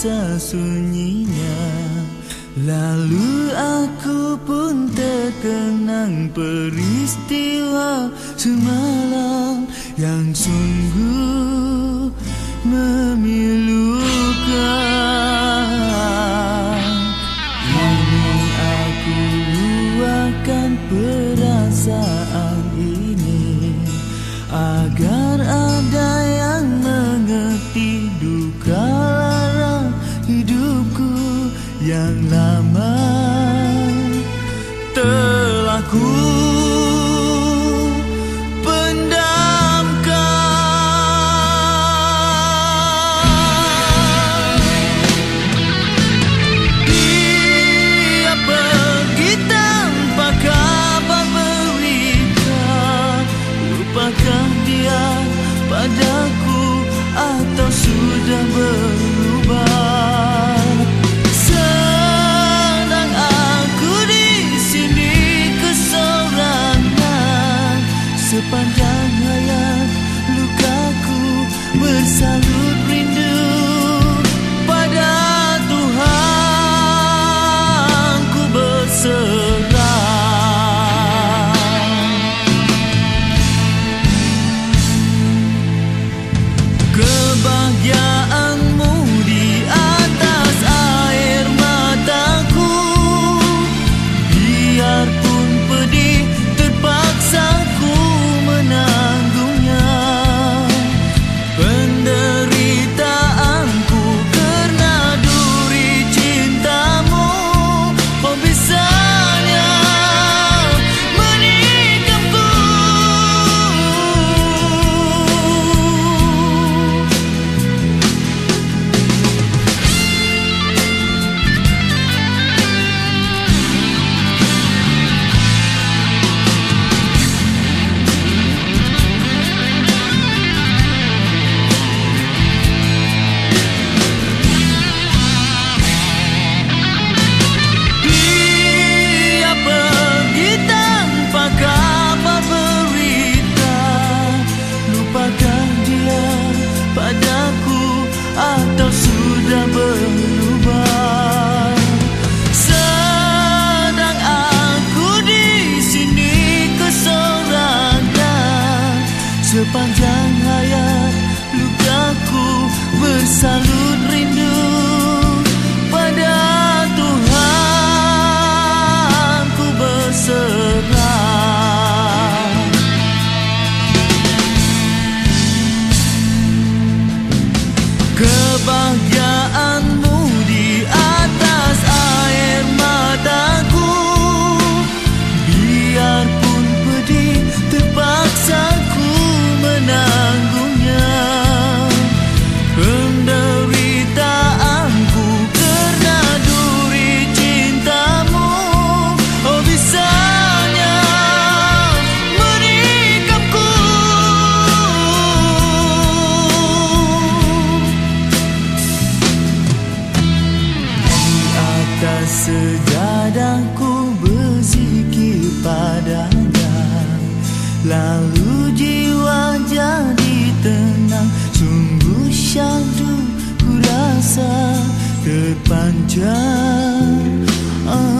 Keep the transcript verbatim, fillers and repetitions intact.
terasa sunyinya. Lalu aku pun terkenang peristiwa semalam yang sungguh memilukan. Ingin aku luahkan perasaan ini agar ada yang mengerti duka lara hidupku yang lama telah ku pendamkan. Dia pergi tanpa kabar berita. Lupakah dia padaku atau sudah berubah? Sepanjang hayat lukaku bersalut rindu pada Tuhan ku berserah. Kebahagiaanmu di atas air mataku, biarpun pedih terpaksa menanggungnya. Penderitaanku karena duri cintamu, oh bisanya menikamku. Atau sudah berubah? Sedang aku di sini kesorangan. Sepanjang hayat lukaku bersalut rindu pada Tuhan ku berserah. Kebahagiaanmu di atas air mataku, biarpun pedih terpaksa ku menanggungnya. Penderitaanku karena duri cintamu, oh bisanya menikamku. Atas sejadahku berzikir padanya, lalu jiwa jadi tenang. Sungguh syahdu ku rasa terpanjang.